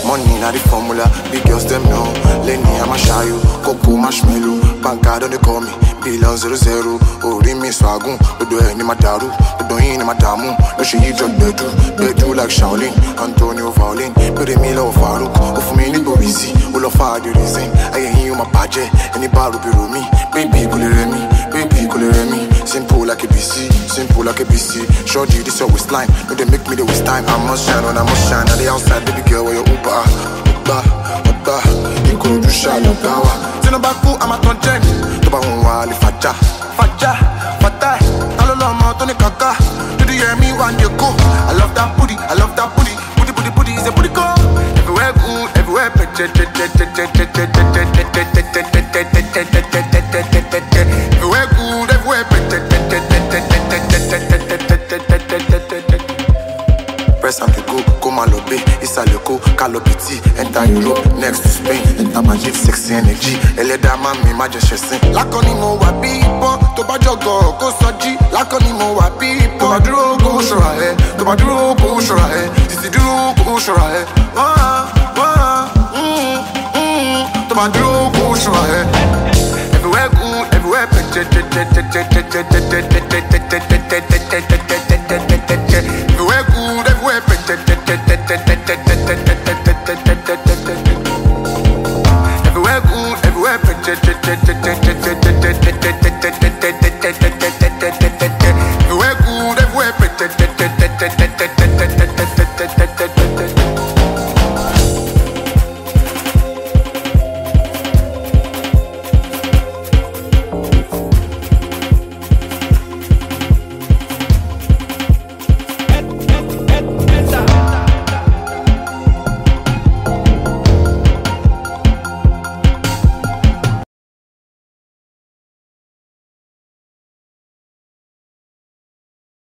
Money na the formula, big girls them know. Lenny I'ma shy you, Coco marshmallow. Banka don't they call me, Billion 00. Ori mi swagun, Odo ni madaru, Odo ni madamu. No she eat your bedu like Shaolin, Antonio Violin. Pere mi love Farouk, of me ni Bobisi, all of the reason. I ain't you my budget, any bar will be me. Baby kulere me, simple like a BC, simple like a BC. Shorty this always line, no they make me the waste time. I must shine on, I must shine. At the outside, baby girl, where you Uber, you could do shine on power. Send a back I'm a content. To ba unwali faja, fata. Talo lama Tony Kaka. Do you hear me when you go? I love that booty, booty is a booty go. Everywhere good, everywhere better. Everywhere good, everywhere better. Press and go, Malobe, Isaleko, Calopiti, enter Europe, next to Spain, enter Magic, sexy energy, Eledama, me majesty. Lakonimo wa people, Tobajogo, go soji, Lakonimo wa people, Tobaduro, go shore, Tobaduro, go shore, Tisiduro, go shore, Tobaduro, go shore. Everywhere good, everywhere better.